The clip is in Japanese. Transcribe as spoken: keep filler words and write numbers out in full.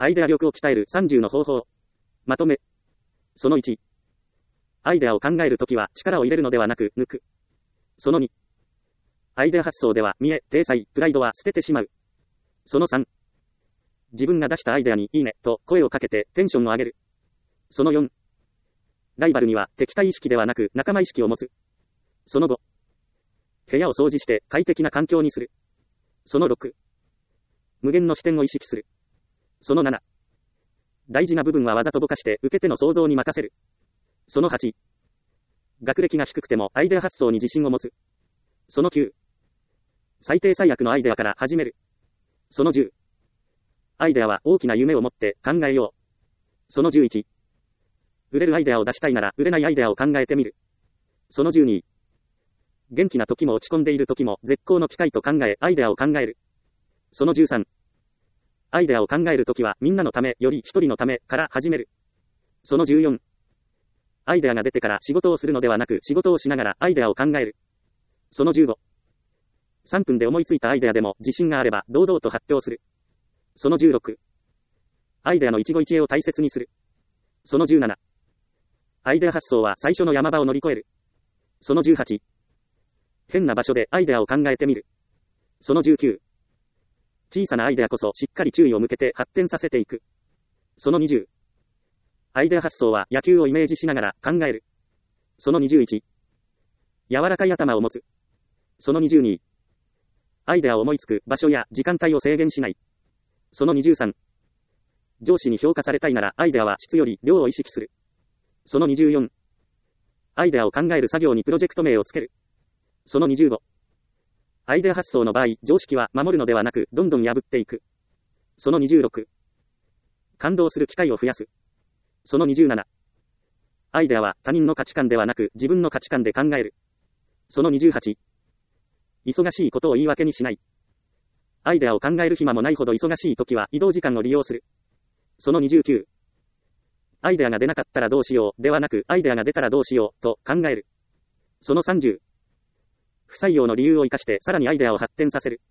アイデア力を鍛えるさんじゅうの方法。まとめ。そのいち。アイデアを考えるときは力を入れるのではなく抜く。そのに。アイデア発想では見栄、体裁、プライドは捨ててしまう。そのさん。自分が出したアイデアにいいねと声をかけてテンションを上げる。そのよん。ライバルには敵対意識ではなく仲間意識を持つ。そのご。部屋を掃除して快適な環境にする。そのろく。無限の視点を意識する。そのなな。大事な部分はわざとぼかして受け手の想像に任せる。そのはち。学歴が低くてもアイデア発想に自信を持つ。そのきゅう。最低最悪のアイデアから始める。そのじゅう。アイデアは大きな夢を持って考えよう。そのじゅういち。売れるアイデアを出したいなら売れないアイデアを考えてみる。そのじゅうに。元気な時も落ち込んでいる時も絶好の機会と考えアイデアを考える。そのじゅうさん。アイデアを考えるときはみんなのためより一人のためから始める。そのじゅうよん。アイデアが出てから仕事をするのではなく仕事をしながらアイデアを考える。そのじゅうご。さんぷんで思いついたアイデアでも自信があれば堂々と発表する。そのじゅうろく。アイデアの一期一会を大切にする。そのじゅうなな。アイデア発想は最初の山場を乗り越える。そのじゅうはち。変な場所でアイデアを考えてみる。そのじゅうきゅう。小さなアイデアこそしっかり注意を向けて発展させていく。そのにじゅう。アイデア発想は野球をイメージしながら考える。そのにじゅういち。柔らかい頭を持つ。そのにじゅうに。アイデアを思いつく場所や時間帯を制限しない。そのにじゅうさん。上司に評価されたいならアイデアは質より量を意識する。そのにじゅうよん。アイデアを考える作業にプロジェクト名をつける。そのにじゅうご。アイデア発想の場合、常識は守るのではなく、どんどん破っていく。そのにじゅうろく。感動する機会を増やす。そのにじゅうなな。アイデアは他人の価値観ではなく、自分の価値観で考える。そのにじゅうはち。忙しいことを言い訳にしない。アイデアを考える暇もないほど忙しい時は移動時間を利用する。そのにじゅうきゅう。アイデアが出なかったらどうしようではなく、アイデアが出たらどうしようと考える。そのさんじゅう。不採用の理由を生かしてさらにアイデアを発展させる。